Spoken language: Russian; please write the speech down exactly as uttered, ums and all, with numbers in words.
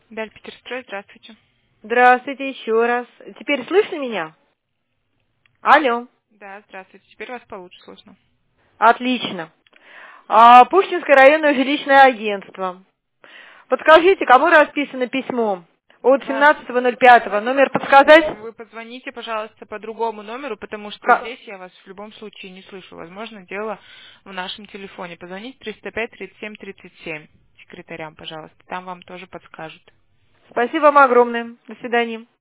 Дальпетерстрой, здравствуйте. Здравствуйте еще раз. Теперь слышно меня? Алло. Да, здравствуйте. Теперь вас получше слышно. Отлично. А, Пушкинское районное жилищное агентство. Подскажите, кому расписано письмо? От Ва- семнадцатого ноль пятого. Давайте Номер попробуем. подсказать? Вы позвоните, пожалуйста, по другому номеру, потому что Ка- здесь я вас в любом случае не слышу. Возможно, дело в нашем телефоне. Позвоните триста пять тридцать семь тридцать семь секретарям, пожалуйста. Там вам тоже подскажут. Спасибо вам огромное. До свидания.